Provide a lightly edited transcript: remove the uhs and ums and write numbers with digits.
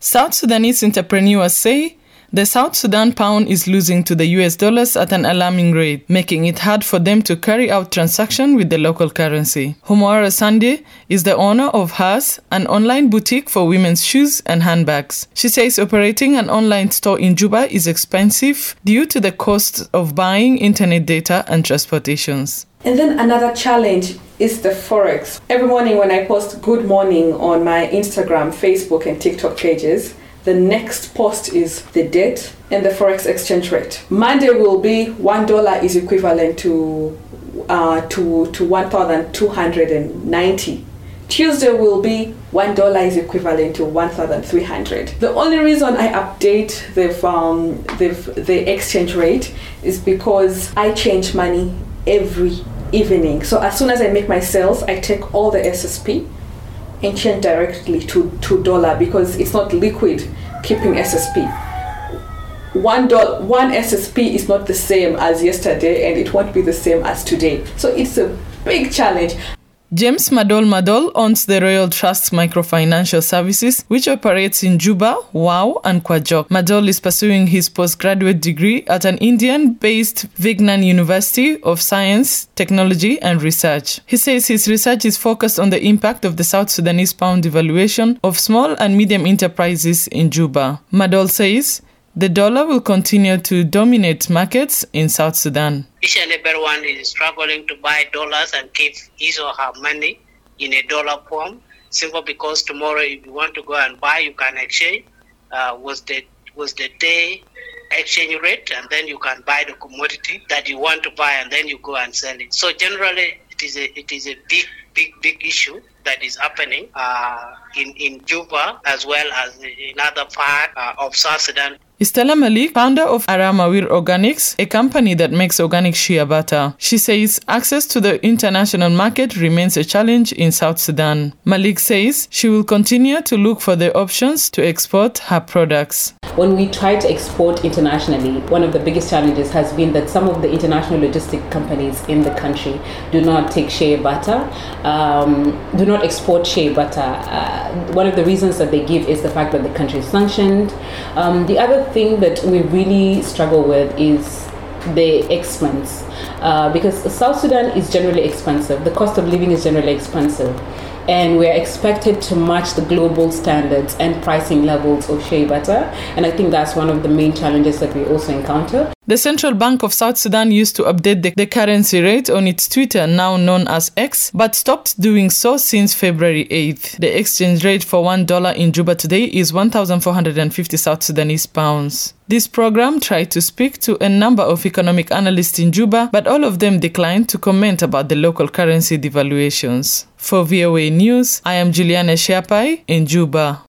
South Sudanese entrepreneurs say the South Sudan pound is losing to the US dollars at an alarming rate, making it hard for them to carry out transactions with the local currency. Humwara Sande is the owner of Hers, an online boutique for women's shoes and handbags. She says operating an online store in Juba is expensive due to the cost of buying internet data and transportations. And then another challenge is the Forex. Every morning when I post good morning on my Instagram, Facebook and TikTok pages, the next post is the date and the Forex exchange rate. Monday will be $1 is equivalent to 1,290. Tuesday will be $1 is equivalent to 1,300. The only reason I update the exchange rate is because I change money every evening. So as soon as I make my sales, I take all the SSP and change directly to $, because it's not liquid keeping SSP. One SSP is not the same as yesterday, and it won't be the same as today. So it's a big challenge. James Madol owns the Royal Trust Microfinancial Services, which operates in Juba, Wau, and Kwajok. Madol is pursuing his postgraduate degree at an Indian-based Vignan University of Science, Technology, and Research. He says his research is focused on the impact of the South Sudanese pound devaluation of small and medium enterprises in Juba. Madol says the dollar will continue to dominate markets in South Sudan. Each and everyone is struggling to buy dollars and keep his or her money in a dollar form, simply because tomorrow if you want to go and buy, you can exchange was the day exchange rate, and then you can buy the commodity that you want to buy, and then you go and sell it. So generally, it is a big issue that is happening in Juba as well as in other parts of South Sudan. Stella Malik, founder of Aramawir Organics, a company that makes organic shea butter. She says access to the international market remains a challenge in South Sudan. Malik says she will continue to look for the options to export her products. When we try to export internationally, one of the biggest challenges has been that some of the international logistic companies in the country do not take shea butter, do not export shea butter. One of the reasons that they give is the fact that the country is sanctioned. The other thing that we really struggle with is the expense, because South Sudan is generally expensive. The cost of living is generally expensive, and we're expected to match the global standards and pricing levels of shea butter, and I think that's one of the main challenges that we also encounter. The Central Bank of South Sudan used to update the currency rate on its Twitter, now known as X, but stopped doing so since February 8th. The exchange rate for $1 in Juba today is 1,450 South Sudanese pounds. This program tried to speak to a number of economic analysts in Juba, but all of them declined to comment about the local currency devaluations. For VOA News, I am Juliana Shapai in Juba.